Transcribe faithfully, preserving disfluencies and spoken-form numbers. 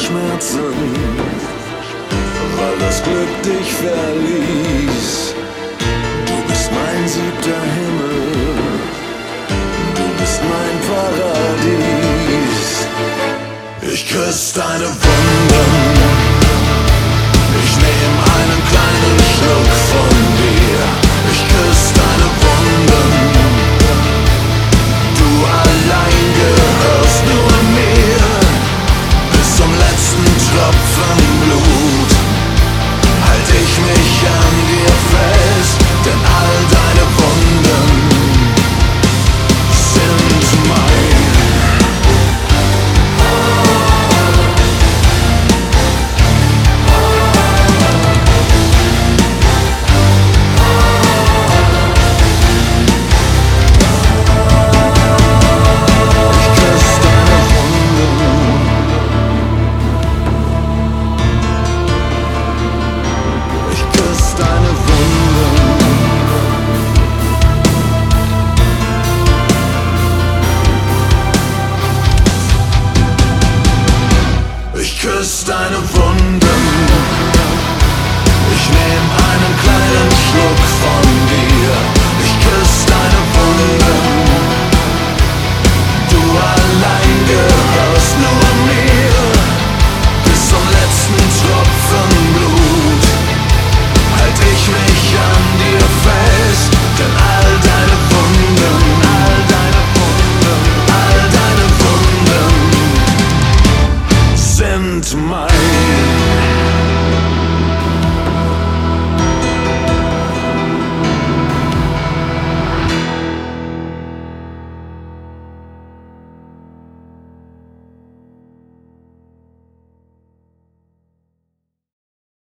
Schmerzen, weil das Glück dich verließ. Du bist mein siebter Himmel, du bist mein Paradies. Ich küss deine Wunden, ich nehm einen kleinen Schluck von dir. Ich küss deine Wunden, du allein gehörst nur mir. Bis zum letzten Tropfen Blut halt ich mich an dir fest, denn all deine Wunden sind mein. Ich küss deine Wunden, ich nehm einen kleinen Schluck von dir. Ich küss deine Wunden, du allein gehörst nur mir. Bis zum letzten Tropfen Blut halt ich mich an dir fest, denn all deine Wunden, all deine Wunden, all deine Wunden sind mein.